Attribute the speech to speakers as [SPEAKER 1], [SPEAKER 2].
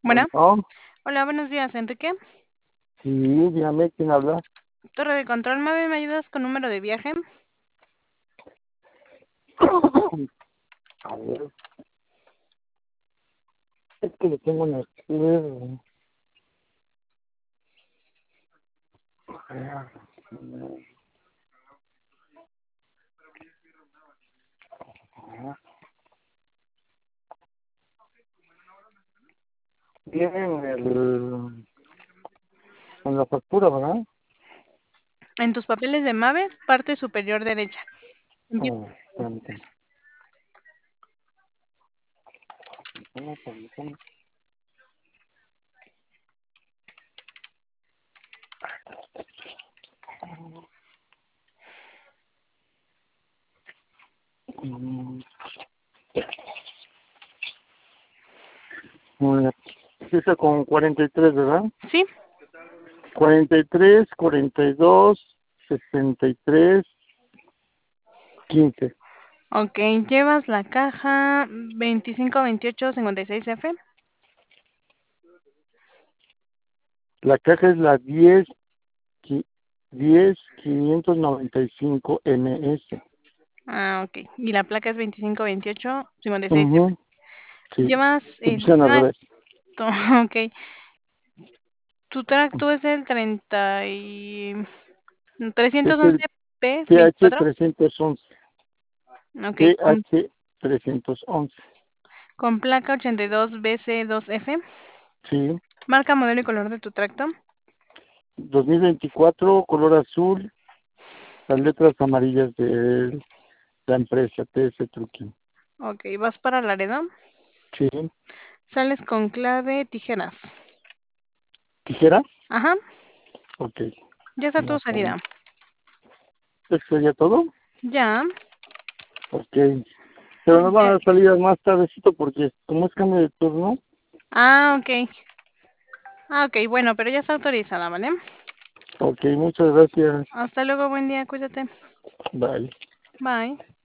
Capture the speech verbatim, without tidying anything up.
[SPEAKER 1] Bueno,
[SPEAKER 2] Bueno,
[SPEAKER 1] hola, buenos días, Enrique.
[SPEAKER 2] sí, dígame quién habla.
[SPEAKER 1] Torre de control, ¿me me ayudas con número de viaje?
[SPEAKER 2] A ver, es que le tengo una escuela. Viene en el, en la factura, ¿verdad?
[SPEAKER 1] En tus papeles de MAVE, parte superior derecha. Empieza
[SPEAKER 2] Oh, permítame, permítame, permítame. Mm, muy bien. Empieza con cuarenta y tres, ¿verdad?
[SPEAKER 1] Sí,
[SPEAKER 2] cuarenta y tres, cuarenta y dos, sesenta y tres, quince.
[SPEAKER 1] ok, llevas la caja veinticinco veintiocho cincuenta y seis F.
[SPEAKER 2] La caja es la diez, qui- diez quinientos noventa y cinco M S.
[SPEAKER 1] Ah, ok. Y la placa es veinticinco veintiocho cincuenta y seis F.
[SPEAKER 2] Ujú, sí,
[SPEAKER 1] Llevas
[SPEAKER 2] se
[SPEAKER 1] el
[SPEAKER 2] pusieron al
[SPEAKER 1] tracto,
[SPEAKER 2] revés.
[SPEAKER 1] ok. Tu tracto es el treinta y
[SPEAKER 2] Es
[SPEAKER 1] trescientos once
[SPEAKER 2] el
[SPEAKER 1] p
[SPEAKER 2] ph
[SPEAKER 1] veinticuatro.
[SPEAKER 2] trescientos once,
[SPEAKER 1] Ok, con,
[SPEAKER 2] ph trescientos once,
[SPEAKER 1] con placa ochenta y dos B C dos F.
[SPEAKER 2] sí,
[SPEAKER 1] Marca, modelo y color de tu tracto.
[SPEAKER 2] dos mil veinticuatro, color azul, las letras amarillas de la empresa T S Trucking.
[SPEAKER 1] Ok, vas para Laredo.
[SPEAKER 2] Sí,
[SPEAKER 1] Sales con clave tijeras.
[SPEAKER 2] tijera,
[SPEAKER 1] Ajá,
[SPEAKER 2] ok,
[SPEAKER 1] ya está tu
[SPEAKER 2] no,
[SPEAKER 1] salida.
[SPEAKER 2] ¿eso sería todo?
[SPEAKER 1] Ya.
[SPEAKER 2] Ok, pero nos van a
[SPEAKER 1] Ya.
[SPEAKER 2] dar salidas más tardecito porque como es cambio de turno,
[SPEAKER 1] Ah, ok. Ah, ok, bueno, pero ya está autorizada, ¿vale?
[SPEAKER 2] ok, muchas gracias,
[SPEAKER 1] Hasta luego, buen día, cuídate.
[SPEAKER 2] bye.
[SPEAKER 1] Bye.